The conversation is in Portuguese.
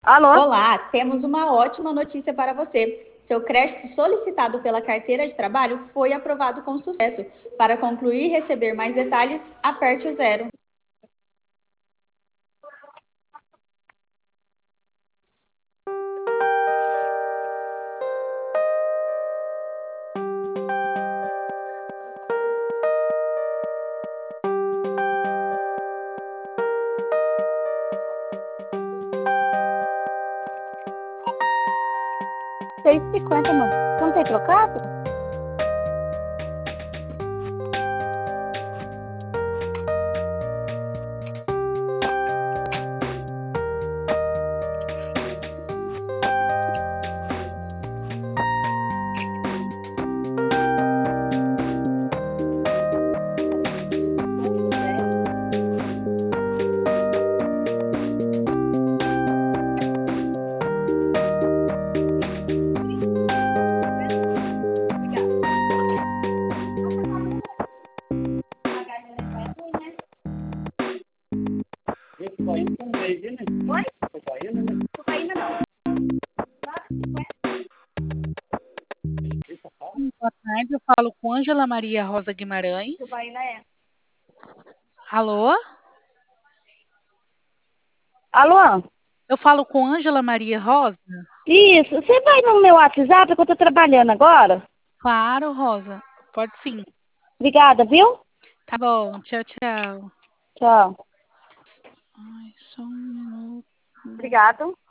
Alô? Olá, temos uma ótima notícia para você. Seu crédito solicitado pela carteira de trabalho foi aprovado com sucesso. Para concluir e receber mais detalhes, aperte o zero. R$ 6,50, mano. Não tem trocado? Oi? Cocaína não. Boa tarde, eu falo com Ângela Maria Rosa Guimarães. Cocaína é. Alô? Alô? Eu falo com Ângela Maria Rosa? Isso. Você vai no meu WhatsApp que eu tô trabalhando agora? Claro, Rosa. Pode sim. Obrigada, viu? Tá bom, tchau, tchau. Tchau. Ai, só um minuto. Obrigado.